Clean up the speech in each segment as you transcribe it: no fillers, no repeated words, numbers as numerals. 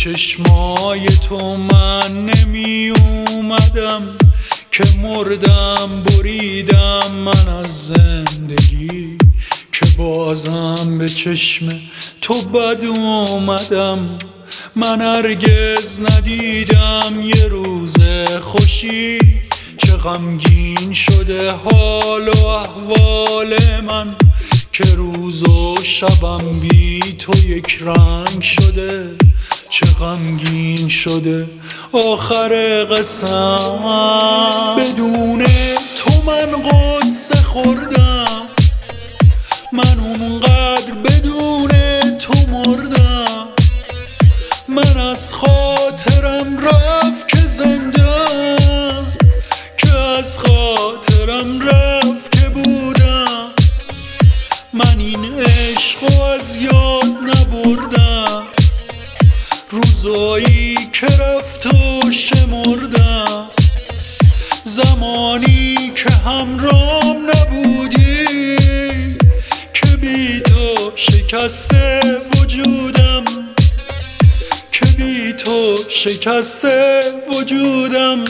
چشمای تو من نمی اومدم که مردم بریدم من از زندگی، که بازم به چشم تو بد اومدم. من هرگز ندیدم یه روز خوشی، چه غمگین شده حال و احوال من، که روز و شبم بی تو یک رنگ شده. چه غمگین شده آخر قسم، بدون تو من قصه خوردم، من اونقدر بدون تو مردم. من از خاطرم رفت که زندم، که از خاطرم رفت که بودم. من این عشقو از یاد نبردم، روزایی که رفت و شمردم. زمانی که همرام نبودی، که بی تو شکسته وجودم، که بی تو شکسته وجودم.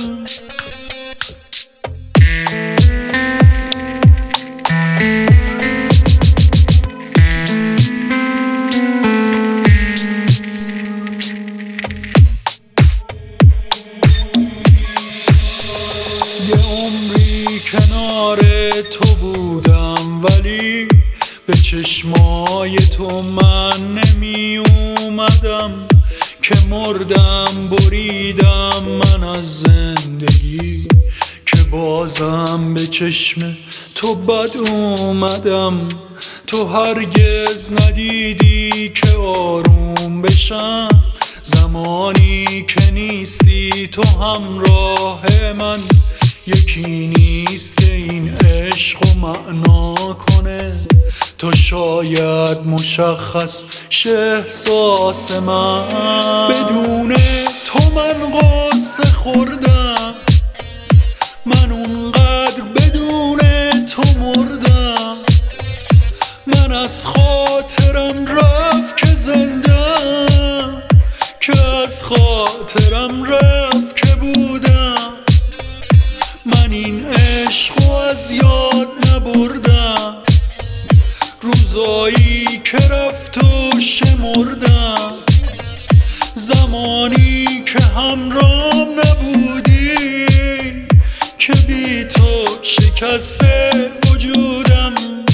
یه عمری کنار تو بودم، ولی به چشمای تو من نمی اومدم، که مردم بریدم من از زندگی، که بازم به چشم تو بد اومدم. تو هرگز ندیدی که آروم بشم، زمانی که نیستی تو همراه من. یکی نیست که این عشق و معنا کنه، تو شاید مشخص شه احساس من. بدون تو من قصه خوردم، من اونقدر بدون تو مردم. من از خاطرم رفت که زندم، که از خاطرم رفت که بودم. من این عشقو از یاد نبردم، روزایی که رفت و شمردم. زمانی که همرام نبودی، که بی تو شکسته وجودم.